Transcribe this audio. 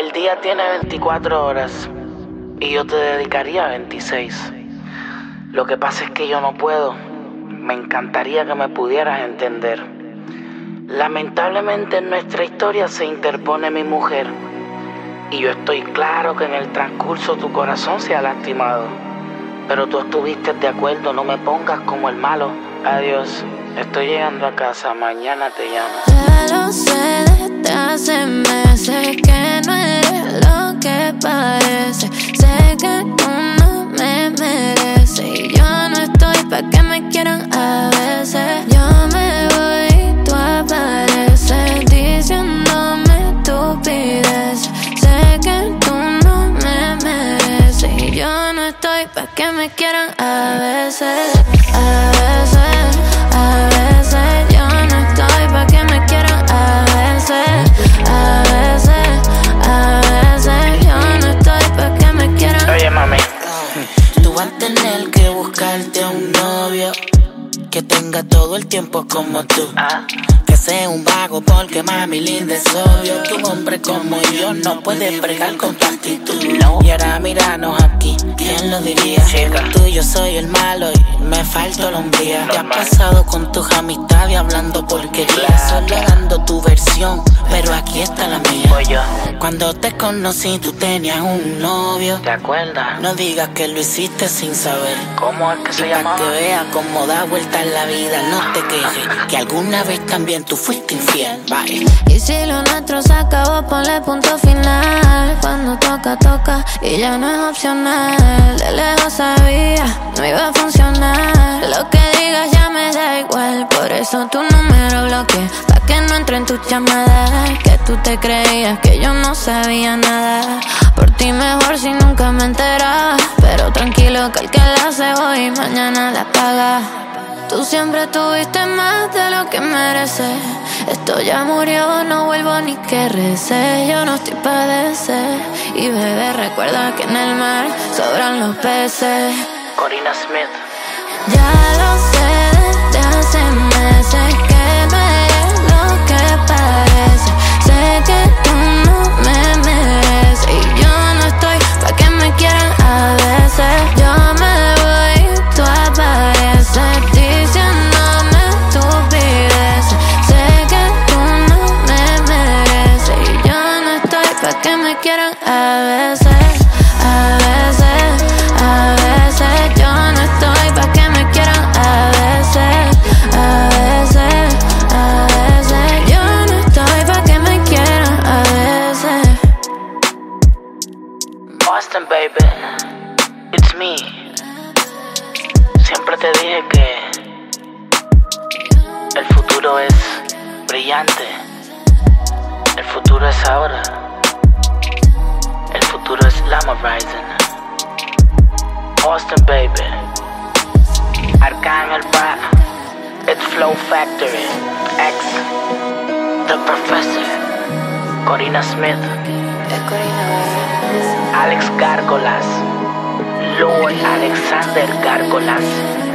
El día tiene 24 horas y yo te dedicaría 26. Lo que pasa es que yo no puedo. Me encantaría que me pudieras entender. Lamentablemente en nuestra historia se interpone mi mujer. Y yo estoy claro que en el transcurso tu corazón se ha lastimado. Pero tú estuviste de acuerdo, no me pongas como el malo. Adiós, estoy llegando a casa, mañana te llamo. Ya lo sé desde hace meses que no eres lo que parece. Sé que tú no me mereces y yo no estoy pa' que me quieran a veces. Yo me voy y tú apareces diciéndome estupideces. Sé que tú no me mereces y yo no estoy pa' que me quieran a veces. A veces, a veces yo no estoy pa' que me quieran a veces. A veces, a veces yo no estoy pa' que me quieran. Oye, mami, Tú vas a tener que buscarte un novio que tenga todo el tiempo como tú. Que sea un vago porque mami linda es obvio. Que un hombre como yo no puede bregar con tu actitud. Y ahora míranos aquí, ¿quién lo diría? Tú y yo soy el malo y me falta la hombría. Te has pasado con tus amistades hablando porquería, solo dando tu versión, pero aquí está la mía. oye, Cuando te conocí tú tenías un novio. ¿te acuerdas? No digas que lo hiciste sin saber. ¿Cómo es que se Pa' llamaba? que veas cómo da vuelta en la vida, no te quejes, que alguna vez también tú fuiste infiel. Bye. Y si lo nuestro se acabó, ponle punto final. Cuando toca, toca y ya no es opcional. De lejos sabía, no iba a funcionar. Lo que digas ya me da igual, por eso tu número bloqueé, pa' que no entre en tus llamadas. Que tú te creías que yo no sabía nada. Por ti mejor si nunca me enteraba, pero tranquilo que el que la hace hoy mañana la paga. Tú siempre tuviste más de lo que mereces. Esto ya murió, no vuelvo ni que recé. Yo no estoy pa' padecer. Y bebé, recuerda que en el mar sobran los peces. Corina Smith. Ya lo sé desde hace meses que no eres lo que parece. Sé que tú no me mereces y yo no estoy pa' que me quieran a veces. Yo me voy y tú apareces diciéndome estupideces. Sé que tú no me mereces y yo no estoy pa' que me quieran a veces. A veces, a veces yo no estoy pa' que me quieran a veces. A veces, a veces yo no estoy pa' que me quieran a veces. Austin, baby, it's me. Siempre te dije que el futuro es brillante. El futuro es ahora. El futuro es Llama Rising. Austin, baby. Arcángel Rap. It's Flow Factory. X. The Professor. Corina Smith. Alex Gárgolas. Lord Alexander Gárgolas.